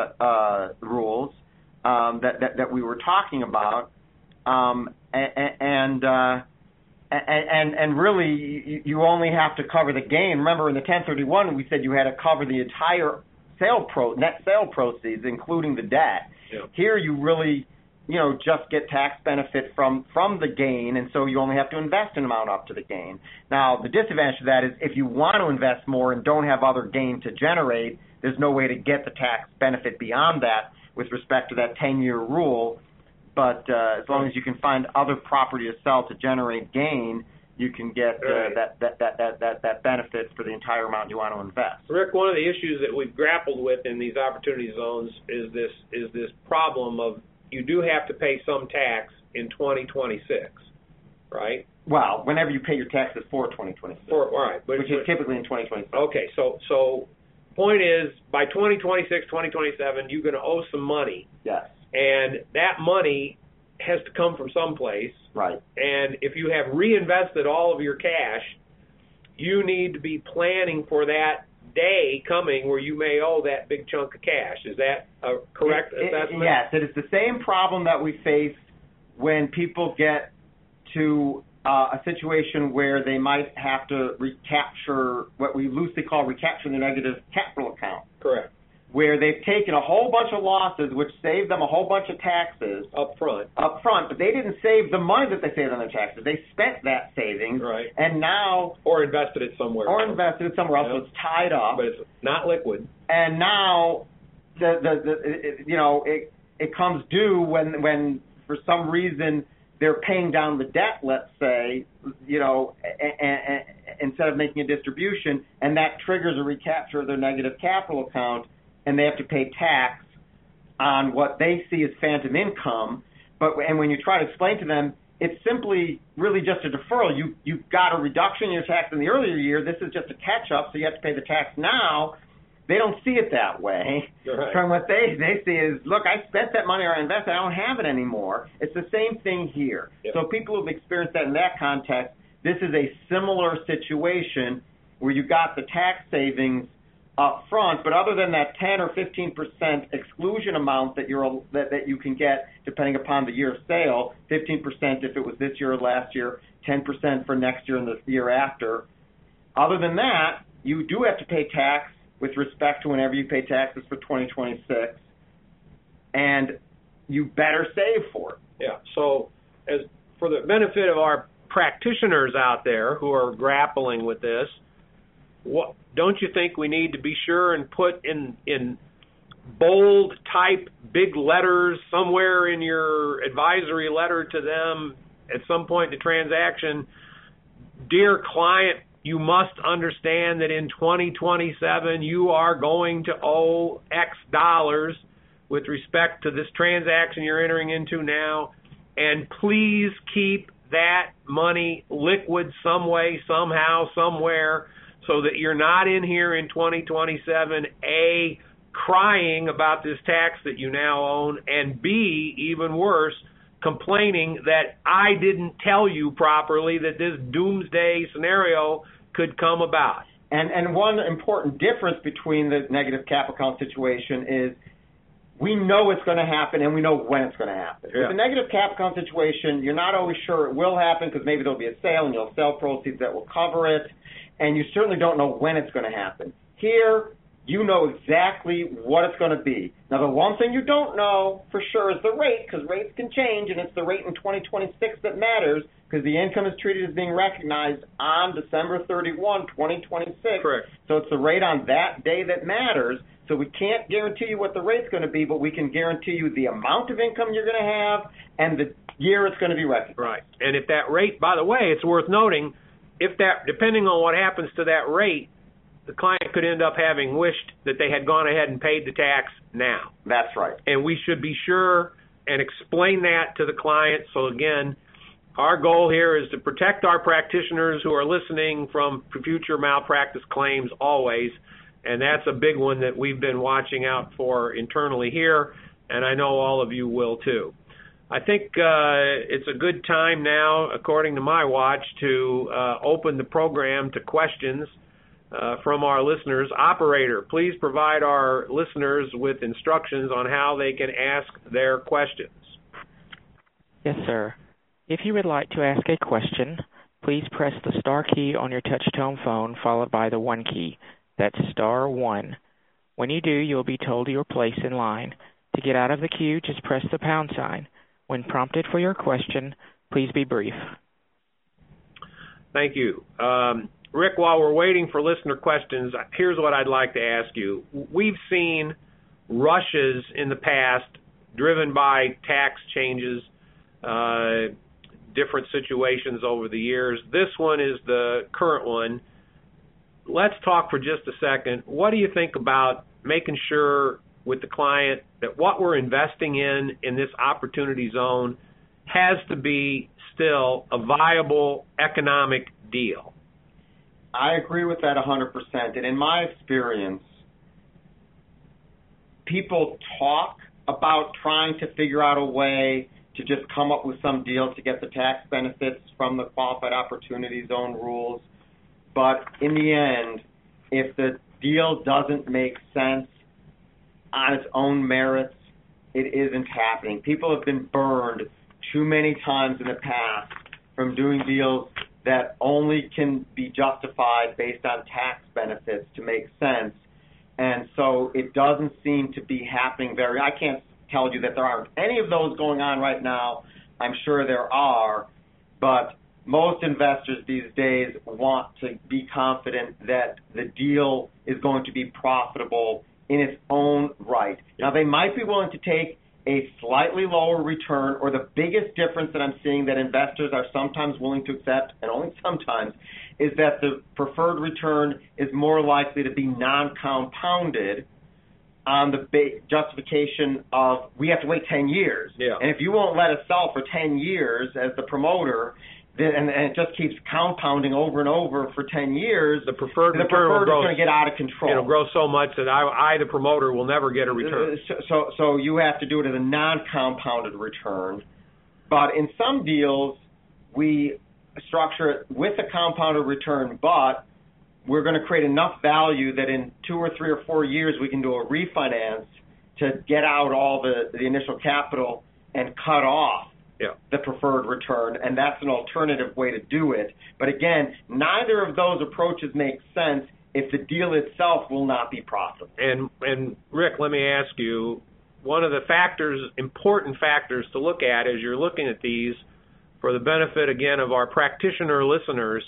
rules that we were talking about, and And really, you only have to cover the gain. Remember, in the 1031, we said you had to cover the entire net sale proceeds, including the debt. Yeah. Here, you really, just get tax benefit from the gain, and so you only have to invest an amount up to the gain. Now, the disadvantage of that is if you want to invest more and don't have other gain to generate, there's no way to get the tax benefit beyond that with respect to that 10-year rule. But as long as you can find other property to sell to generate gain, you can get that benefit for the entire amount you want to invest. Rick, one of the issues that we've grappled with in these opportunity zones is this problem of you do have to pay some tax in 2026, right? Well, whenever you pay your taxes for 2026, all right, which is typically in 2026. Okay, so point is, by 2026, 2027, you're going to owe some money. Yes. And that money has to come from someplace. Right. And if you have reinvested all of your cash, you need to be planning for that day coming where you may owe that big chunk of cash. Is that a correct assessment? Yes. It is the same problem that we face when people get to a situation where they might have to recapture what we loosely call recapturing the negative capital account. Correct. Where they've taken a whole bunch of losses, which saved them a whole bunch of taxes up front, but they didn't save the money that they saved on their taxes. They spent that savings, right, and now or invested it somewhere else. So it's tied up, but it's not liquid. And now it comes due when for some reason they're paying down the debt, let's say, instead of making a distribution, and that triggers a recapture of their negative capital account, and they have to pay tax on what they see as phantom income. And when you try to explain to them, it's simply really just a deferral. You got a reduction in your tax in the earlier year. This is just a catch-up, so you have to pay the tax now. They don't see it that way. Right. From what they see is, look, I spent that money or I invested, I don't have it anymore. It's the same thing here. Yep. So people who've experienced that in that context, this is a similar situation where you got the tax savings up front, but other than that 10 or 15% exclusion amount that you can get depending upon the year of sale, 15% if it was this year or last year, 10% for next year and the year after. Other than that, you do have to pay tax with respect to whenever you pay taxes for 2026, and you better save for it. Yeah, so as for the benefit of our practitioners out there who are grappling with this, don't you think we need to be sure and put in bold type big letters somewhere in your advisory letter to them at some point in the transaction, dear client, you must understand that in 2027 you are going to owe X dollars with respect to this transaction you're entering into now, and please keep that money liquid some way, somehow, somewhere, so that you're not in here in 2027, A, crying about this tax that you now own, and B, even worse, complaining that I didn't tell you properly that this doomsday scenario could come about. And one important difference between the negative cap account situation is we know it's going to happen and we know when it's going to happen. Yeah. With the negative cap account situation, you're not always sure it will happen because maybe there'll be a sale and you'll sell proceeds that will cover it, and you certainly don't know when it's going to happen. Here, you know exactly what it's going to be. Now, the one thing you don't know for sure is the rate, because rates can change, and it's the rate in 2026 that matters, because the income is treated as being recognized on December 31, 2026. Correct. So it's the rate on that day that matters. So we can't guarantee you what the rate's going to be, but we can guarantee you the amount of income you're going to have and the year it's going to be recognized. Right. And if that rate, by the way, it's worth noting, if that, depending on what happens to that rate, the client could end up having wished that they had gone ahead and paid the tax now. That's right. And we should be sure and explain that to the client. So again, our goal here is to protect our practitioners who are listening from future malpractice claims always, and that's a big one that we've been watching out for internally here, and I know all of you will too. I think it's a good time now, according to my watch, to open the program to questions from our listeners. Operator, please provide our listeners with instructions on how they can ask their questions. Yes, sir. If you would like to ask a question, please press the star key on your touch-tone phone followed by the 1 key. That's star 1. When you do, you'll be told your place in line. To get out of the queue, just press the pound sign. When prompted for your question, please be brief. Thank you. Rick, while we're waiting for listener questions, here's what I'd like to ask you. We've seen rushes in the past driven by tax changes, different situations over the years. This one is the current one. Let's talk for just a second. What do you think about making sure with the client that what we're investing in this opportunity zone has to be still a viable economic deal? I agree with that 100%. And in my experience, people talk about trying to figure out a way to just come up with some deal to get the tax benefits from the Qualified Opportunity Zone rules. But in the end, if the deal doesn't make sense on its own merits, it isn't happening. People have been burned too many times in the past from doing deals that only can be justified based on tax benefits to make sense. And so it doesn't seem to be happening I can't tell you that there aren't any of those going on right now. I'm sure there are, but most investors these days want to be confident that the deal is going to be profitable in its own right. Now, they might be willing to take a slightly lower return, or the biggest difference that I'm seeing that investors are sometimes willing to accept, and only sometimes, is that the preferred return is more likely to be non-compounded on the justification of we have to wait 10 years. Yeah. And if you won't let us sell for 10 years as the promoter, and it just keeps compounding over and over for 10 years, the preferred return is going to get out of control. It'll grow so much that I, the promoter, will never get a return. So you have to do it as a non-compounded return. But in some deals, we structure it with a compounded return, but we're going to create enough value that in 2 or 3 or 4 years we can do a refinance to get out all the initial capital and cut off the preferred return, and that's an alternative way to do it. But again, neither of those approaches make sense if the deal itself will not be profitable. And Rick, let me ask you, one of the important factors to look at as you're looking at these, for the benefit, again, of our practitioner listeners,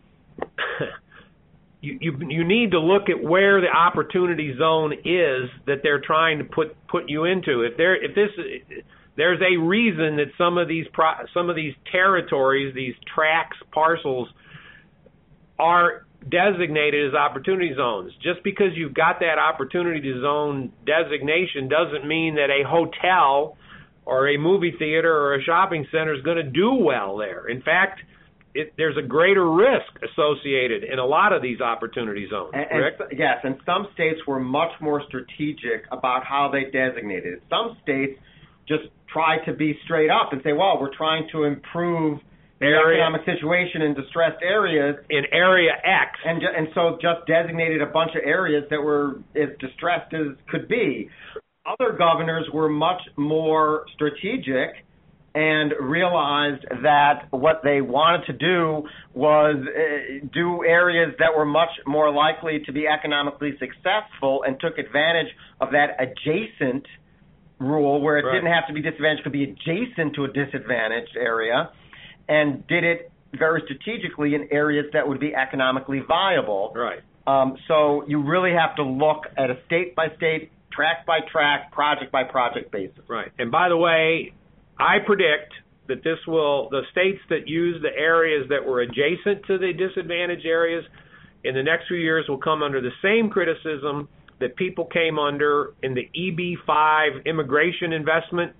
you need to look at where the opportunity zone is that they're trying to put you into. There's a reason that some of these territories, these tracts, parcels, are designated as opportunity zones. Just because you've got that opportunity zone designation doesn't mean that a hotel or a movie theater or a shopping center is going to do well there. In fact, there's a greater risk associated in a lot of these opportunity zones. Yes, and some states were much more strategic about how they designated it. Some states just try to be straight up and say, well, we're trying to improve the economic situation in distressed areas. In Area X. And so just designated a bunch of areas that were as distressed as could be. Other governors were much more strategic and realized that what they wanted to do was do areas that were much more likely to be economically successful, and took advantage of that adjacent rule where it didn't have to be disadvantaged, could be adjacent to a disadvantaged area, and did it very strategically in areas that would be economically viable. Right. So you really have to look at a state-by-state, tract-by-tract, project-by-project basis. Right. And by the way, I predict that the states that use the areas that were adjacent to the disadvantaged areas in the next few years will come under the same criticism that people came under in the EB-5 immigration investment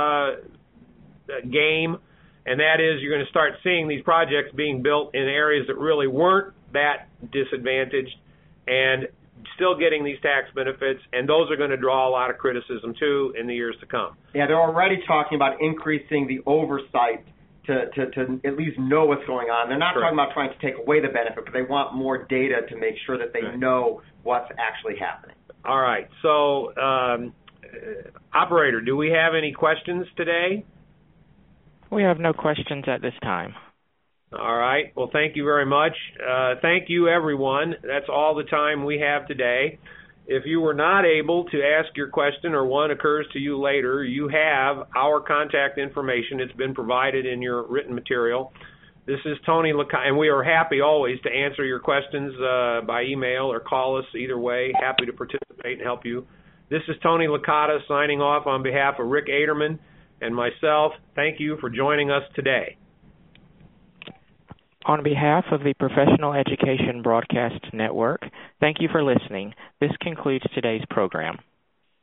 game, and that is you're going to start seeing these projects being built in areas that really weren't that disadvantaged and still getting these tax benefits, and those are going to draw a lot of criticism, too, in the years to come. Yeah, they're already talking about increasing the oversight to at least know what's going on. They're not talking about trying to take away the benefit, but they want more data to make sure that they know what's actually happening. All right. So, operator, do we have any questions today? We have no questions at this time. All right. Well, thank you very much. Thank you, everyone. That's all the time we have today. If you were not able to ask your question or one occurs to you later, you have our contact information. It's been provided in your written material. This is Tony Licata, and we are happy always to answer your questions by email or call us either way. Happy to participate and help you. This is Tony Licata signing off on behalf of Rick Aderman and myself. Thank you for joining us today. On behalf of the Professional Education Broadcast Network, thank you for listening. This concludes today's program.